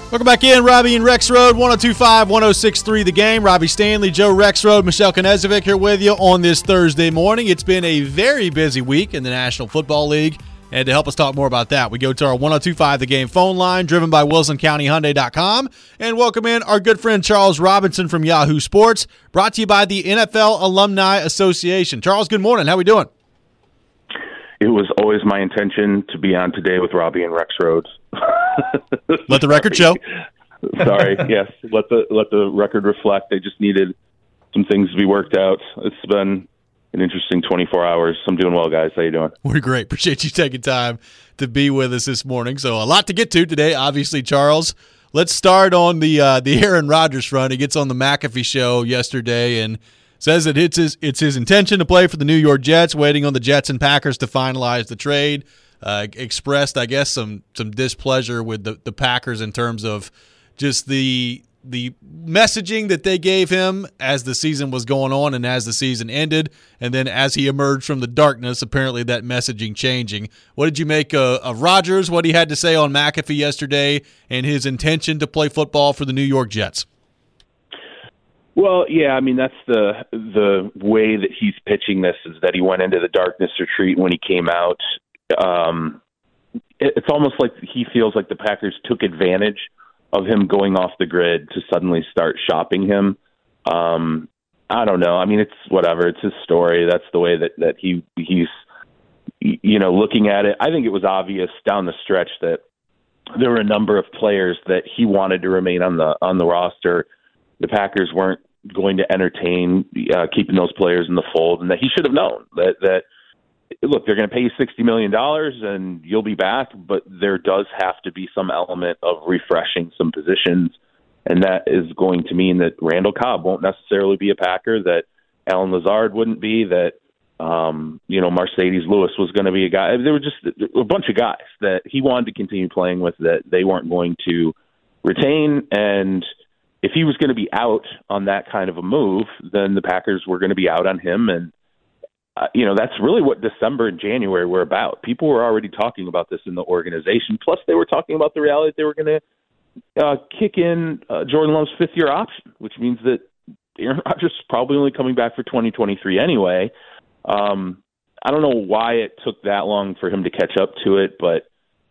Welcome back in, Robbie and Rexrode, 102.5, 106.3 The Game. Robbie Stanley, Joe Rexrode, Michelle Knezovic here with you on this Thursday morning. It's been a very busy week in the National Football League, and to help us talk more about that, we go to our 102.5 The Game phone line, driven by WilsonCountyHyundai.com, and welcome in our good friend Charles Robinson from Yahoo Sports, brought to you by the NFL Alumni Association. Charles, good morning. How we doing? It was always my intention to be on today with Robbie and Rexrode. Let the record show. Sorry, yes. Let the record reflect. They just needed some things to be worked out. It's been an interesting 24 hours. I'm doing well, guys. How you doing? We're great. Appreciate you taking time to be with us this morning. So a lot to get to today, obviously, Charles. Let's start on the Aaron Rodgers front. He gets on the McAfee show yesterday and says that it's his intention to play for the New York Jets, waiting on the Jets and Packers to finalize the trade. Expressed, I guess, some displeasure with the Packers in terms of just the messaging that they gave him as the season was going on and as the season ended, and then as he emerged from the darkness, apparently that messaging changing. What did you make of Rodgers, what he had to say on McAfee yesterday, and his intention to play football for the New York Jets? Well, yeah, I mean, that's the way that he's pitching this, is that he went into the darkness retreat when he came out. It's almost like he feels like the Packers took advantage of him going off the grid to suddenly start shopping him. I don't know. I mean, it's whatever. It's his story. That's the way that he's looking at it. I think it was obvious down the stretch that there were a number of players that he wanted to remain on the roster. The Packers weren't going to entertain keeping those players in the fold, and that he should have known that look, they're going to pay you $60 million and you'll be back, but there does have to be some element of refreshing some positions, and that is going to mean that Randall Cobb won't necessarily be a Packer, that Alan Lazard wouldn't be, that Mercedes Lewis was going to be a guy. There were just a bunch of guys that he wanted to continue playing with that they weren't going to retain, and if he was going to be out on that kind of a move, then the Packers were going to be out on him. And, that's really what December and January were about. People were already talking about this in the organization. Plus, they were talking about the reality that they were going to kick in Jordan Love's fifth-year option, which means that Aaron Rodgers is probably only coming back for 2023 anyway. I don't know why it took that long for him to catch up to it, but,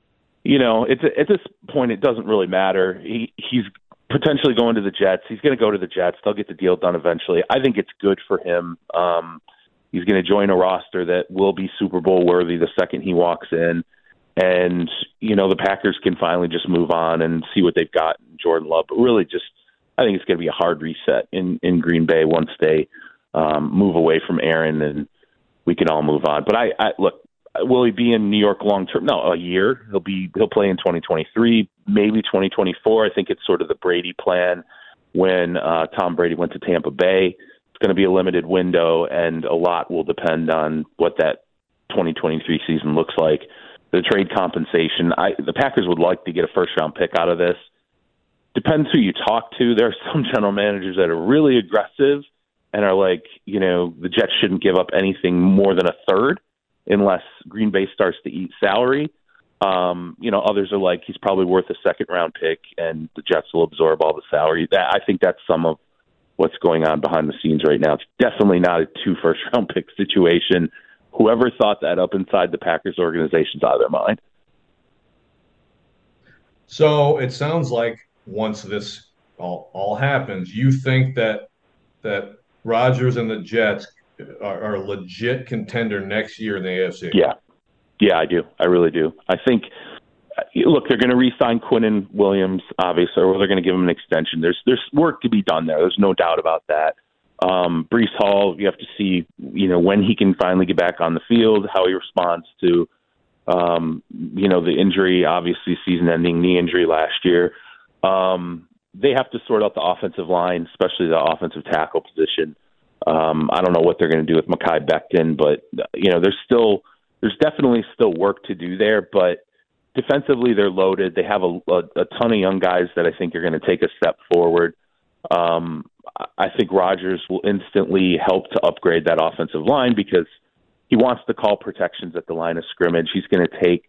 at this point, it doesn't really matter. He's potentially going to the Jets. He's going to go to the Jets. They'll get the deal done eventually. I think it's good for him. He's going to join a roster that will be Super Bowl worthy the second he walks in. And, the Packers can finally just move on and see what they've got in Jordan Love. But really I think it's going to be a hard reset in Green Bay once they move away from Aaron, and we can all move on. But look, will he be in New York long term? No, a year. He'll play in 2023, maybe 2024. I think it's sort of the Brady plan when Tom Brady went to Tampa Bay. It's going to be a limited window, and a lot will depend on what that 2023 season looks like. The trade compensation, the Packers would like to get a first-round pick out of this. Depends who you talk to. There are some general managers that are really aggressive and are like, the Jets shouldn't give up anything more than a third unless Green Bay starts to eat salary. Others are like, he's probably worth a second-round pick, and the Jets will absorb all the salary. I think that's some of what's going on behind the scenes right now. It's definitely not a 2 first-round pick situation. Whoever thought that up inside the Packers organization's out of their mind. So it sounds like once this all happens, you think that Rodgers and the Jets are a legit contender next year in the AFC. Yeah, I do. I really do. I think, look, they're going to re-sign Quinnen Williams, obviously, or they're going to give him an extension. There's work to be done there. There's no doubt about that. Breece Hall, you have to see, when he can finally get back on the field, how he responds to, the injury, obviously season-ending knee injury last year. They have to sort out the offensive line, especially the offensive tackle position. I don't know what they're going to do with Mekhi Becton, but there's definitely still work to do there. But defensively, they're loaded. They have a ton of young guys that I think are going to take a step forward. I think Rodgers will instantly help to upgrade that offensive line because he wants to call protections at the line of scrimmage. He's going to take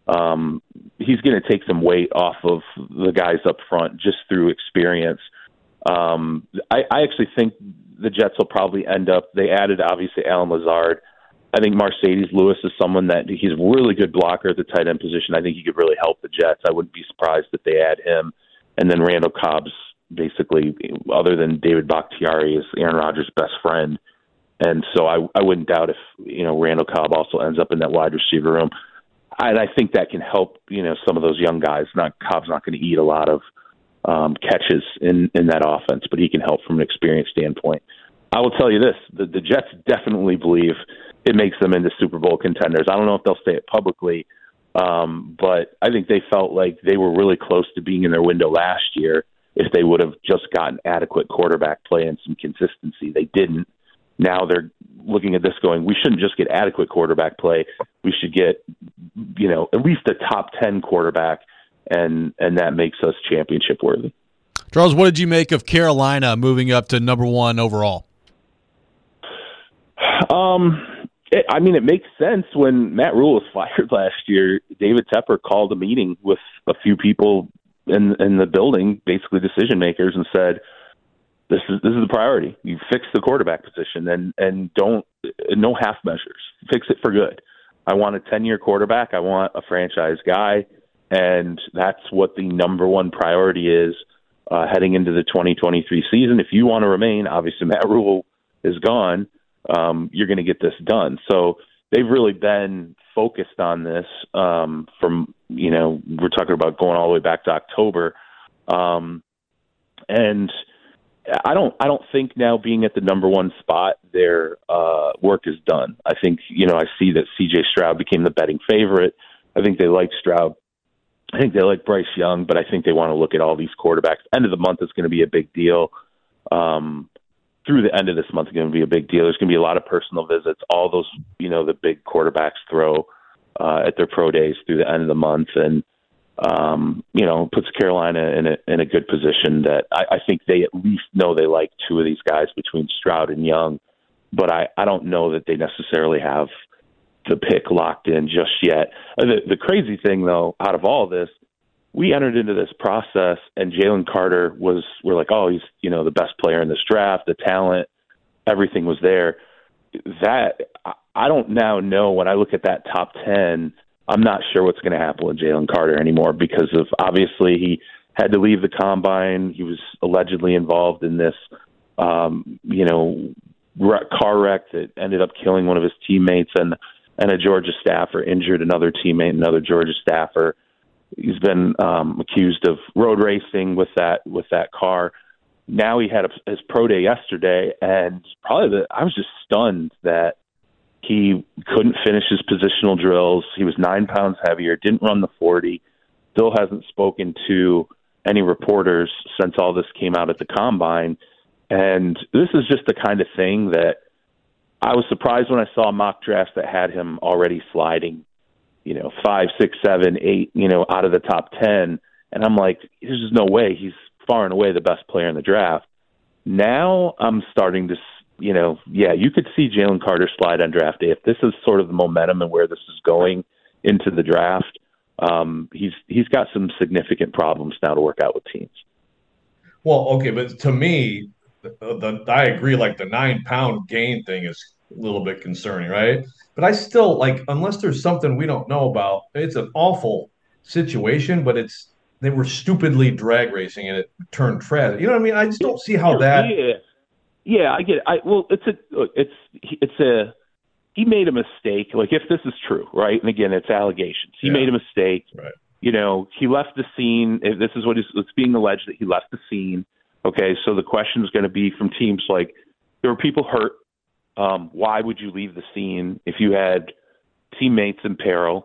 he's going to take some weight off of the guys up front just through experience. I actually think the Jets will probably end up, they added obviously Alan Lazard. I think Mercedes Lewis is someone that he's a really good blocker at the tight end position. I think he could really help the Jets. I wouldn't be surprised if they add him. And then Randall Cobb's basically, other than David Bakhtiari, is Aaron Rodgers' best friend. And so I wouldn't doubt if, Randall Cobb also ends up in that wide receiver room. And I think that can help, some of those young guys. Cobb's not going to eat a lot of catches in that offense, but he can help from an experience standpoint. I will tell you this, the Jets definitely believe it makes them into Super Bowl contenders. I don't know if they'll say it publicly, but I think they felt like they were really close to being in their window last year if they would have just gotten adequate quarterback play and some consistency. They didn't. Now they're looking at this going, we shouldn't just get adequate quarterback play. We should get, at least a top 10 quarterback, and that makes us championship worthy. Charles, what did you make of Carolina moving up to number 1 overall? It makes sense. When Matt Rule was fired last year, David Tepper called a meeting with a few people in the building, basically decision makers, and said, This is the priority. You fix the quarterback position and no half measures. Fix it for good. I want a 10-year quarterback. I want a franchise guy, and that's what the number 1 priority is heading into the 2023 season. If you want to remain, obviously Matt Rule is gone. You're going to get this done. So they've really been focused on this from we're talking about going all the way back to October, and I don't think now being at the number 1 spot, their work is done. I think, I see that C.J. Stroud became the betting favorite. I think they like Stroud. I think they like Bryce Young, but I think they want to look at all these quarterbacks. End of the month is going to be a big deal. Through the end of this month is going to be a big deal. There's going to be a lot of personal visits. All those, the big quarterbacks throw at their pro days through the end of the month. And, puts Carolina in a good position that I think they at least know they like 2 of these guys between Stroud and Young, but I don't know that they necessarily have the pick locked in just yet. The crazy thing, though, out of all this, we entered into this process and Jalen Carter we're like, oh, he's, the best player in this draft, the talent, everything was there. That I don't now know when I look at that top 10, I'm not sure what's going to happen with Jalen Carter anymore because of obviously he had to leave the combine. He was allegedly involved in this, car wreck that ended up killing one of his teammates, and a Georgia staffer injured another teammate, another Georgia staffer. He's been accused of road racing with that car. Now he had his pro day yesterday, and I was just stunned that he couldn't finish his positional drills. He was 9 pounds heavier, didn't run the 40, still hasn't spoken to any reporters since all this came out at the combine. And this is just the kind of thing that I was surprised when I saw a mock draft that had him already sliding, 5, 6, 7, 8, out of the top 10. And I'm like, there's just no way. He's far and away the best player in the draft. Now I'm starting to you could see Jalen Carter slide on draft day. If this is sort of the momentum and where this is going into the draft, he's got some significant problems now to work out with teams. Well, okay, but to me, I agree. Like the 9-pound gain thing is a little bit concerning, right? But I still unless there's something we don't know about, it's an awful situation. But they were stupidly drag racing and it turned tragic. You know what I mean? I just don't see how that. Yeah, I get it. He made a mistake. Like if this is true, right? And again, it's allegations. He made a mistake. Right. He left the scene. If this is it's being alleged that he left the scene. Okay, so the question is going to be from teams like there were people hurt. Why would you leave the scene if you had teammates in peril?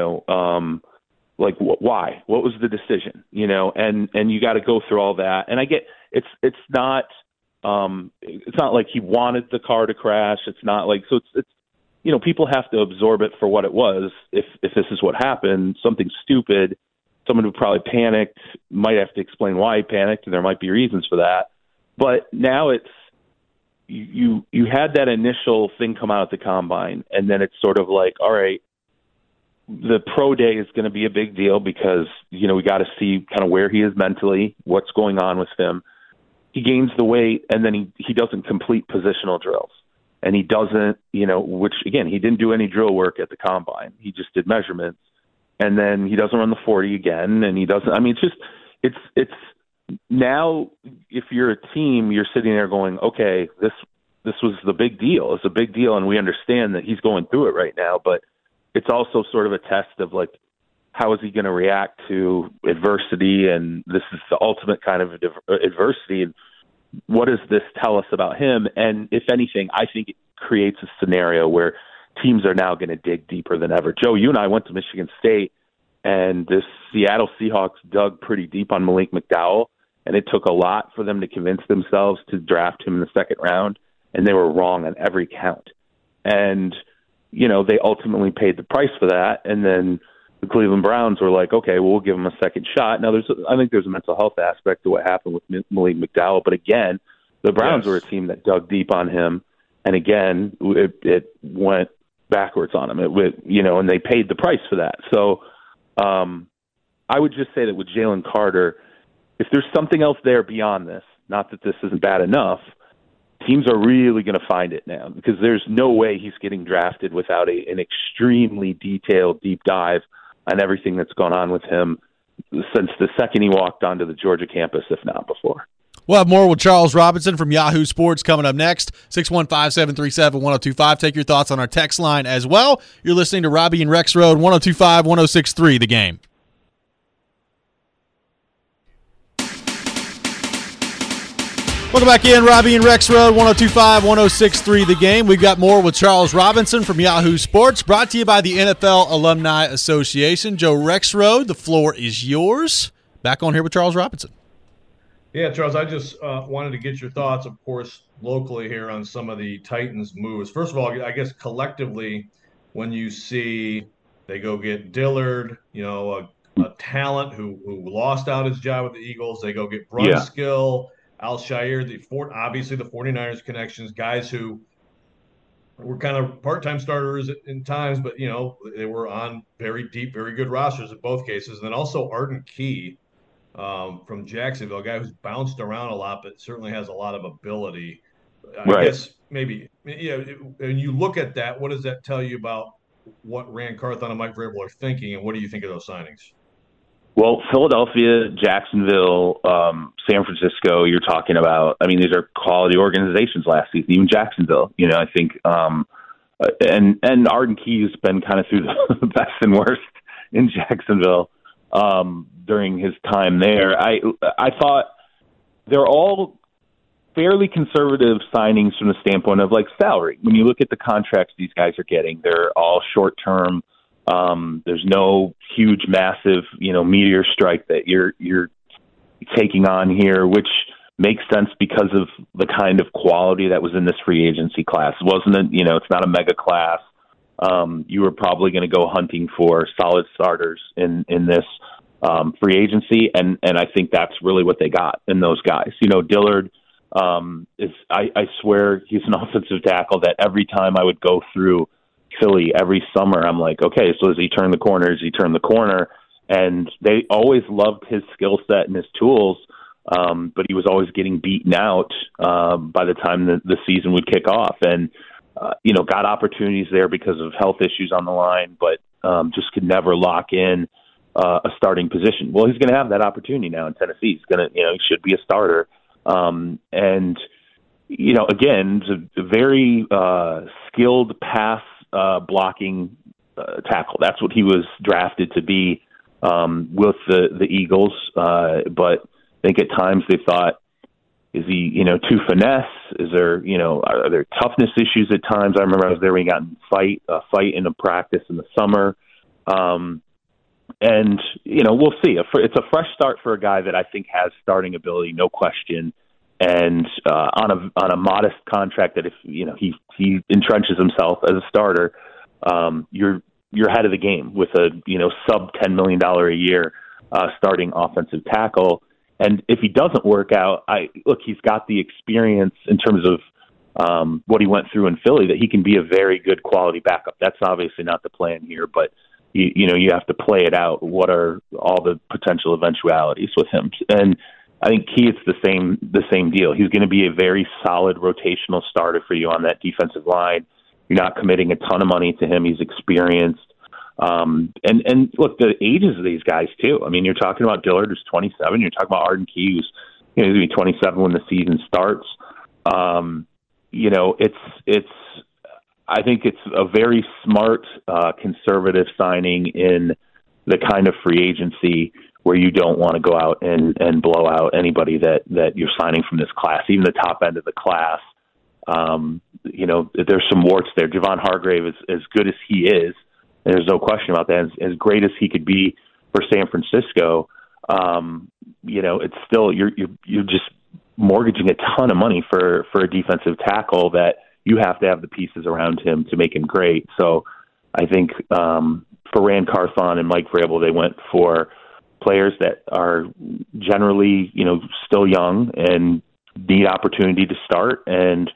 Why? What was the decision? And you got to go through all that. And I get it's not like he wanted the car to crash. It's not like so. It's people have to absorb it for what it was. If this is what happened, something stupid. Someone who probably panicked might have to explain why he panicked, and there might be reasons for that. But now it's you had that initial thing come out at the combine, and then it's sort of like, all right, the pro day is going to be a big deal because, we got to see kind of where he is mentally, what's going on with him. He gains the weight, and then he doesn't complete positional drills. And he doesn't, which, again, he didn't do any drill work at the combine. He just did measurements. And then he doesn't run the 40 again, and he doesn't – I mean, it's now if you're a team, you're sitting there going, okay, this was the big deal. It's a big deal, and we understand that he's going through it right now. But it's also sort of a test of, like, how is he going to react to adversity? And this is the ultimate kind of adversity. And what does this tell us about him? And if anything, I think it creates a scenario where teams are now going to dig deeper than ever. Joe, you and I went to Michigan State, and the Seattle Seahawks dug pretty deep on Malik McDowell, and it took a lot for them to convince themselves to draft him in the second round, and they were wrong on every count. And, they ultimately paid the price for that, and then the Cleveland Browns were like, okay, well, we'll give him a second shot. Now, I think there's a mental health aspect to what happened with Malik McDowell, but again, the Browns were a team that dug deep on him, and again, it went backwards on him. And they paid the price for that. So I would just say that with Jalen Carter, if there's something else there beyond this, not that this isn't bad enough, teams are really going to find it now because there's no way he's getting drafted without an extremely detailed deep dive on everything that's gone on with him since the second he walked onto the Georgia campus, if not before. We'll have more with Charles Robinson from Yahoo Sports coming up next. 615-737-1025. Take your thoughts on our text line as well. You're listening to Robbie and Rex Road, 102.5-106.3 The Game. Welcome back in, Robbie and Rex Road, 102.5-106.3 The Game. We've got more with Charles Robinson from Yahoo Sports, brought to you by the NFL Alumni Association. Joe Rexrode, the floor is yours. Back on here with Charles Robinson. Yeah, Charles, I just wanted to get your thoughts, of course, locally here on some of the Titans' moves. First of all, I guess collectively, when you see they go get Dillard, a talent who lost out his job with the Eagles, they go get Brunskill, Al-Shaair, obviously the 49ers connections, guys who were kind of part-time starters in times, but, they were on very deep, very good rosters in both cases. And then also Arden Key from Jacksonville, a guy who's bounced around a lot, but certainly has a lot of ability. I guess maybe, when you look at that, what does that tell you about what Rand Carthon and Mike Vrabel are thinking, and what do you think of those signings? Well, Philadelphia, Jacksonville, San Francisco, you're talking about, these are quality organizations last season, even Jacksonville, I think, and Arden Key has been kind of through the best and worst in Jacksonville during his time there. I thought they're all fairly conservative signings from the standpoint of salary. When you look at the contracts these guys are getting, they're all short-term. There's no huge, massive, meteor strike that you're taking on here, which makes sense because of the kind of quality that was in this free agency class. It wasn't it's not a mega class. You were probably going to go hunting for solid starters in this free agency, and I think that's really what they got in those guys. Dillard I swear he's an offensive tackle that every time I would go through Philly every summer, I'm like, okay, so as he turned the corner, and they always loved his skill set and his tools, but he was always getting beaten out by the time the season would kick off, and got opportunities there because of health issues on the line, but just could never lock in a starting position. Well, he's going to have that opportunity now in Tennessee. He's going to, he should be a starter, and again, it's a very skilled pass blocking tackle. That's what he was drafted to be with the Eagles. But I think at times they thought, is he, too finesse? Is there, are there toughness issues at times? I remember I was there when he got in a fight in a practice in the summer. And, we'll see. It's a fresh start for a guy that I think has starting ability, no question. And on a modest contract that if he entrenches himself as a starter, you're ahead of the game with a sub $10 million a year starting offensive tackle. And if he doesn't work out, he's got the experience in terms of what he went through in Philly that he can be a very good quality backup. That's obviously not the plan here, but you have to play it out. What are all the potential eventualities with him? And I think it's the same deal. He's going to be a very solid rotational starter for you on that defensive line. You're not committing a ton of money to him. He's experienced. And look, the ages of these guys too. I mean, you're talking about Dillard, who's 27. You're talking about Arden Key, who's going to be 27 when the season starts. I think it's a very smart, conservative signing in the kind of free agency where you don't want to go out and blow out anybody that you're signing from this class, even the top end of the class. There's some warts there. Javon Hargrave is as good as he is. And there's no question about that. As great as he could be for San Francisco, it's still you're just mortgaging a ton of money for a defensive tackle that you have to have the pieces around him to make him great. So I think for Rand Carthon and Mike Vrabel, they went for players that are generally, still young and need opportunity to start and,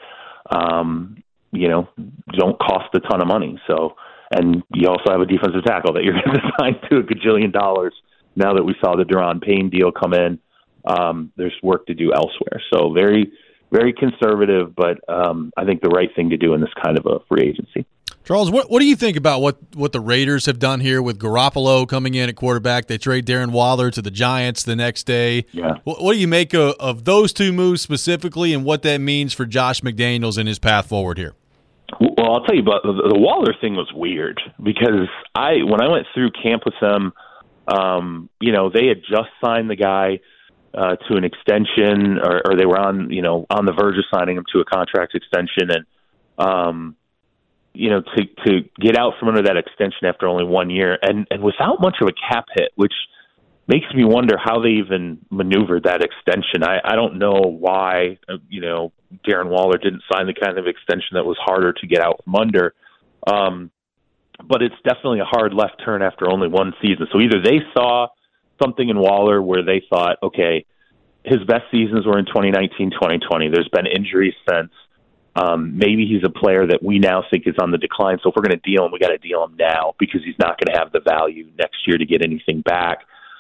don't cost a ton of money. So, and you also have a defensive tackle that you're going to sign to $1 gajillion now that we saw the Daron Payne deal come in. There's work to do elsewhere. So very, very conservative, but I think the right thing to do in this kind of a free agency. Charles, what do you think about what the Raiders have done here with Garoppolo coming in at quarterback? They trade Darren Waller to the Giants the next day. Yeah. What do you make of those two moves specifically and what that means for Josh McDaniels and his path forward here? Well, I'll tell you about the Waller thing was weird because when I went through camp with them, they had just signed the guy to an extension, or they were on the verge of signing him to a contract extension, and to get out from under that extension after only 1 year, and without much of a cap hit, which makes me wonder how they even maneuvered that extension. I don't know why Darren Waller didn't sign the kind of extension that was harder to get out from under. But it's definitely a hard left turn after only one season. So either they saw something in Waller where they thought, okay, his best seasons were in 2019, 2020. There's been injuries since. Maybe he's a player that we now think is on the decline. So if we're going to deal him, we got to deal him now because he's not going to have the value next year to get anything back.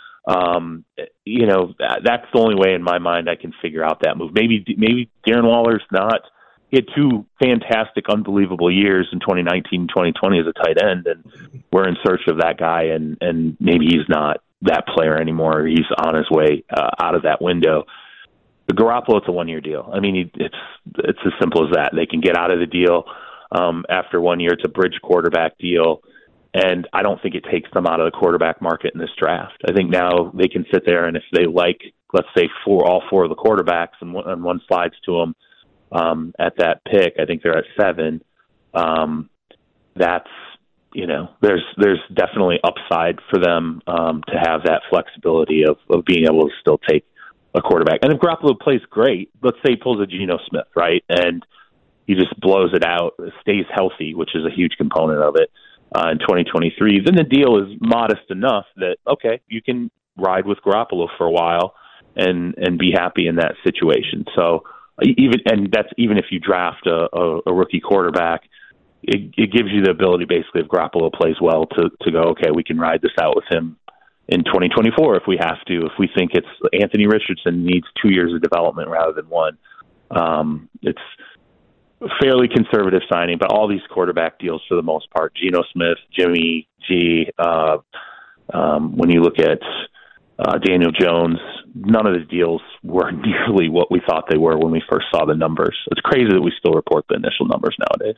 That's the only way in my mind I can figure out that move. Maybe Darren Waller's not. He had two fantastic, unbelievable years in 2019 and 2020 as a tight end, and we're in search of that guy, and maybe he's not that player anymore. He's on his way out of that window. The Garoppolo, it's a 1-year deal. I mean, it's as simple as that. They can get out of the deal after 1 year. It's a bridge quarterback deal, and I don't think it takes them out of the quarterback market in this draft. I think now they can sit there, and if they like, let's say, all four of the quarterbacks, and one slides to them at that pick, I think they're at 7. That's there's definitely upside for them to have that flexibility of being able to still take a quarterback. And if Garoppolo plays great, let's say he pulls a Geno Smith, right, and he just blows it out, stays healthy, which is a huge component of it in 2023, then the deal is modest enough that, okay, you can ride with Garoppolo for a while and be happy in that situation. So that's even if you draft a rookie quarterback, it gives you the ability, basically, if Garoppolo plays well, to go, okay, we can ride this out with him in 2024 if we have to. If we think it's Anthony Richardson needs 2 years of development rather than 1, it's a fairly conservative signing. But all these quarterback deals, for the most part, Geno Smith, Jimmy G, when you look at Daniel Jones, none of the deals were nearly what we thought they were when we first saw the numbers. It's crazy that we still report the initial numbers nowadays.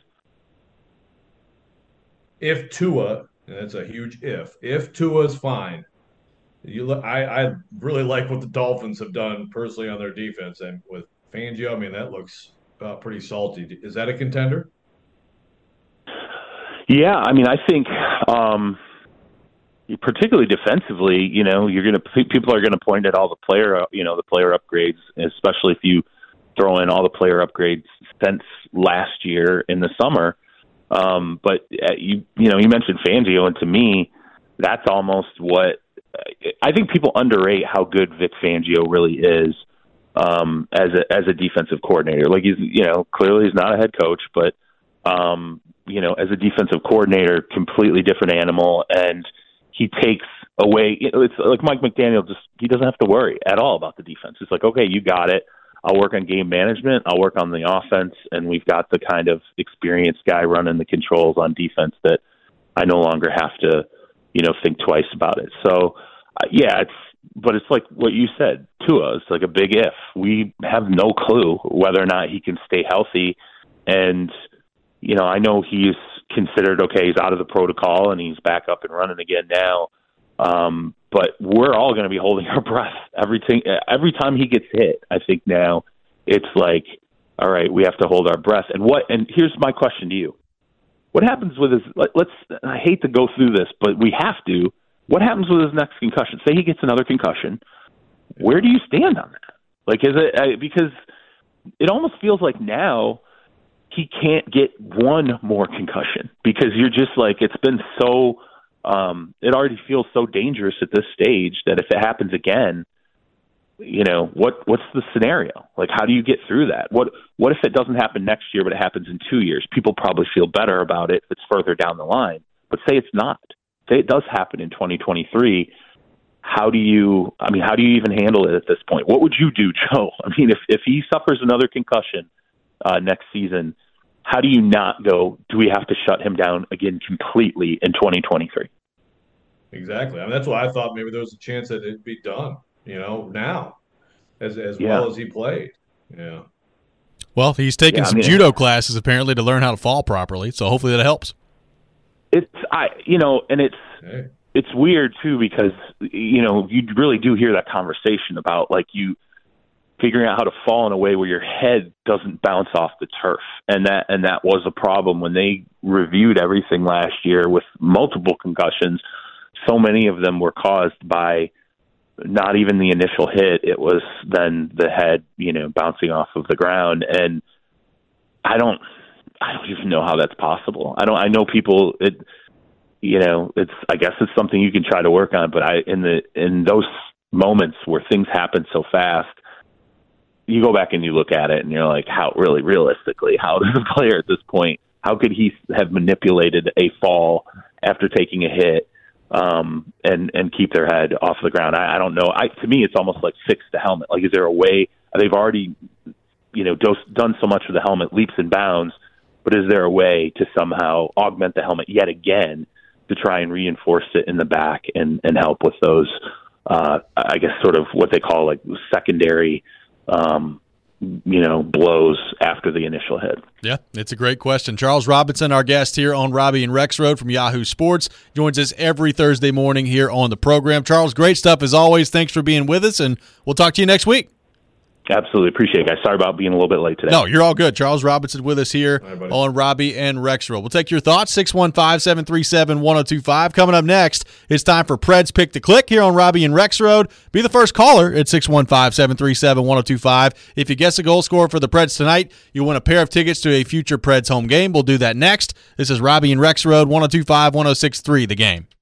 If Tua, and that's a huge if Tua's fine, I really like what the Dolphins have done personally on their defense, and with Fangio, I mean, that looks pretty salty. Is that a contender? Yeah, I mean, I think particularly defensively, people are going to point at all the player upgrades, especially if you throw in all the player upgrades since last year in the summer. But you mentioned Fangio, and to me, that's almost what I think people underrate how good Vic Fangio really is as a defensive coordinator. Like, he's clearly he's not a head coach, but as a defensive coordinator, completely different animal, and he takes away. It's like Mike McDaniel, he doesn't have to worry at all about the defense. It's like, okay, you got it. I'll work on game management. I'll work on the offense, and we've got the kind of experienced guy running the controls on defense that I no longer have to, think twice about it. So, but it's like what you said, Tua. It's like a big if. We have no clue whether or not he can stay healthy, and I know he's considered okay. He's out of the protocol and he's back up and running again now. But we're all going to be holding our breath every time he gets hit. I think now it's like, all right, we have to hold our breath. And here's my question to you. What happens with his, I hate to go through this, but we have to. What happens with his next concussion? Say he gets another concussion. Where do you stand on that? Like, is it, because it almost feels like now he can't get one more concussion because you're just like, it's been so, it already feels so dangerous at this stage that if it happens again, what's the scenario? Like, how do you get through that? What if it doesn't happen next year, but it happens in 2 years? People probably feel better about it if it's further down the line. But say it's not. Say it does happen in 2023. How do you even handle it at this point? What would you do, Joe? I mean, if he suffers another concussion next season, how do you not go, do we have to shut him down again completely in 2023? Exactly. I mean, that's why I thought maybe there was a chance that it'd be done, now, as well as he played. Yeah. Well, he's taking some judo classes apparently to learn how to fall properly, so hopefully that helps. It's weird too because you really do hear that conversation about like you figuring out how to fall in a way where your head doesn't bounce off the turf, and that was a problem when they reviewed everything last year with multiple concussions. So many of them were caused by not even the initial hit; it was then the head, bouncing off of the ground, and I don't even know how that's possible. I know people. I guess it's something you can try to work on, but in those moments where things happen so fast, you go back and you look at it and you're like, how really realistically, how does a player at this point, how could he have manipulated a fall after taking a hit, and keep their head off the ground? I don't know. To me, it's almost like fix the helmet. Like, is there a way? They've already, done so much for the helmet, leaps and bounds, but is there a way to somehow augment the helmet yet again to try and reinforce it in the back and help with those, I guess, sort of what they call like secondary, blows after the initial hit? Yeah, it's a great question. Charles Robinson, our guest here on Robbie and Rexroad from Yahoo Sports, joins us every Thursday morning here on the program. Charles, great stuff as always. Thanks for being with us, and we'll talk to you next week. Absolutely. Appreciate it, guys. Sorry about being a little bit late today. No, you're all good. Charles Robinson with us here on Robbie and Rexroad. We'll take your thoughts, 615-737-1025. Coming up next, it's time for Preds Pick the Click here on Robbie and Rexroad. Be the first caller at 615-737-1025. If you guess a goal scorer for the Preds tonight, you'll win a pair of tickets to a future Preds home game. We'll do that next. This is Robbie and Rexroad, 1025-1063, The Game.